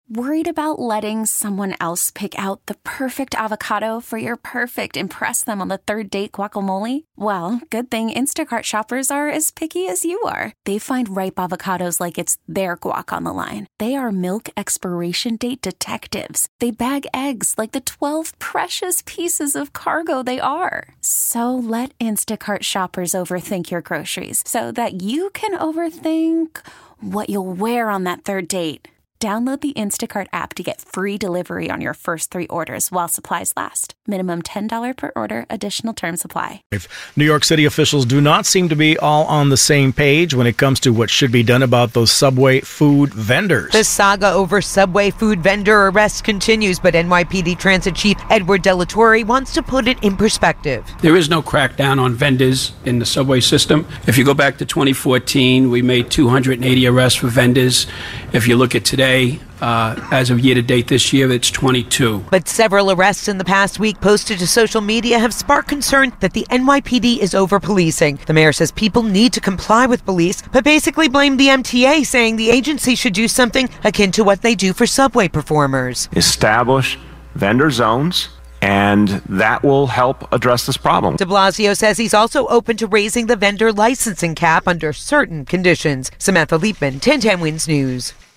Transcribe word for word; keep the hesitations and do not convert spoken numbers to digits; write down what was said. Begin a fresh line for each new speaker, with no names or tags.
Worried about letting someone else pick out the perfect avocado for your perfect impress them on the third date guacamole? Well, good thing Instacart shoppers are as picky as you are. They find ripe avocados like it's their guac on the line. They are milk expiration date detectives. They bag eggs like the twelve precious pieces of cargo they are. So let Instacart shoppers overthink your groceries so that you can overthink what you'll wear on that third date. Download the Instacart app to get free delivery on your first three orders while supplies last. Minimum ten dollars per order. Additional terms apply.
New York City officials do not seem to be all on the same page when it comes to what should be done about those Subway food vendors.
The saga over Subway food vendor arrest continues, but N Y P D Transit Chief Edward Delatorre wants to put it in perspective.
There is no crackdown on vendors in the Subway system. If you go back to twenty fourteen, we made two hundred eighty arrests for vendors. If you look at today, Uh, as of year-to-date this year, it's twenty-two.
But several arrests in the past week posted to social media have sparked concern that the N Y P D is over-policing. The mayor says people need to comply with police, but basically blamed the M T A, saying the agency should do something akin to what they do for Subway performers.
Establish vendor zones, and that will help address this problem.
De Blasio says he's also open to raising the vendor licensing cap under certain conditions. Samantha Liebman, ten ten Wins News.